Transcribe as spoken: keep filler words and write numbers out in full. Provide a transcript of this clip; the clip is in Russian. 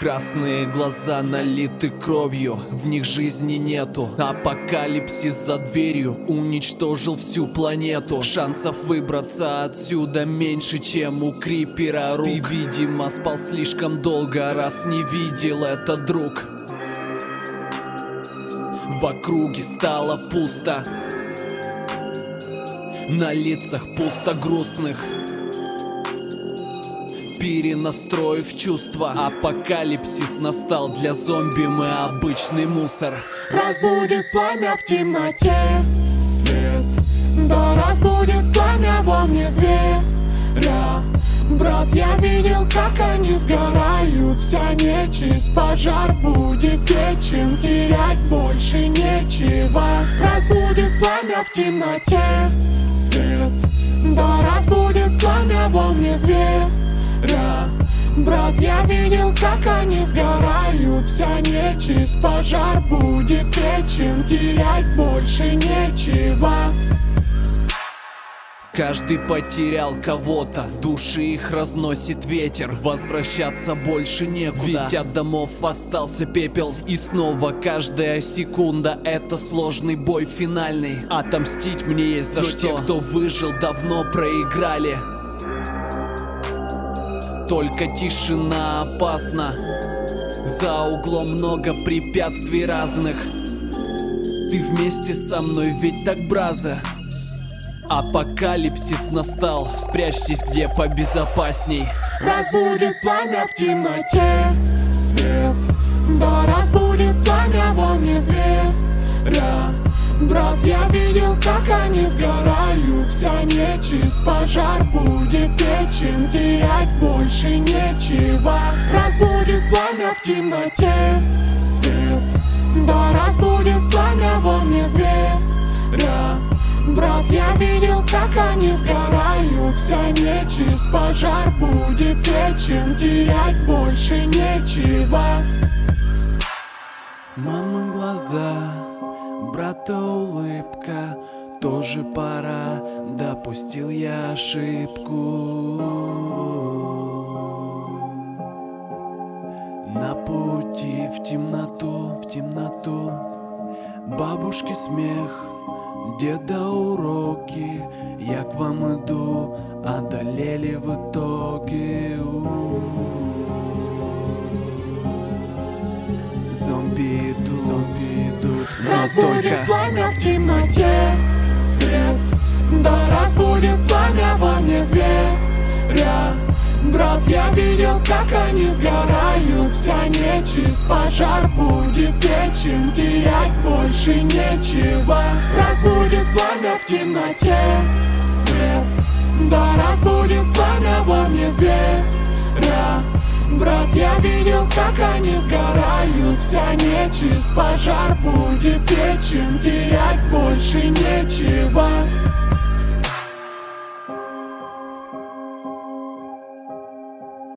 Красные глаза налиты кровью, в них жизни нету. Апокалипсис за дверью уничтожил всю планету. Шансов выбраться отсюда меньше, чем у крипера рук. Ты, видимо, спал слишком долго, раз не видел это, друг. В округе стало пусто, на лицах пусто грустных. Перенастроив чувства, апокалипсис настал. Для зомби мы обычный мусор. Разбудит пламя в темноте свет, да разбудит пламя во мне зверя. Брат, я видел, как они сгорают, вся нечисть. Пожар будет вечен, терять больше нечего. Разбудит пламя в темноте свет, да разбудит пламя во мне зверя. Брат, я видел, как они сгорают, вся нечисть. Пожар будет вечен, терять больше нечего. Каждый потерял кого-то, души их разносит ветер. Возвращаться больше некуда, ведь от домов остался пепел. И снова каждая секунда — это сложный бой финальный. Отомстить мне есть за Но что. Те, кто выжил, давно проиграли. Только тишина опасна, за углом много препятствий разных. Ты вместе со мной, ведь так, браза? Апокалипсис настал, спрячьтесь где побезопасней. Разбудит пламя в темноте свет, да разбудит пламя во мне зверя. Брат, я видел, как они сгорают, вся нечисть. Пожар будет вечен, терять больше нечего. Разбудит пламя в темноте свет, да разбудит пламя во мне зверя. Брат, я видел, как они сгорают, вся нечисть. Пожар будет вечен, терять больше нечего. Мамы глаза, брата улыбка, тоже пора, допустил я ошибку. На пути в темноту, в темноту, бабушки смех, деда уроки, я к вам иду, одолели в итоге. Зомби идут, зомби идут, но разбудит только пламя в темноте свет, да разбудит пламя во мне зверя. Брат, я видел, как они сгорают, вся нечисть. Пожар будет вечен, терять больше нечего. Разбудит пламя в темноте свет, да разбудит пламя во мне зверя. Брат, я видел, как они сгорают, вся нечисть. Пожар будет вечен, терять больше нечего.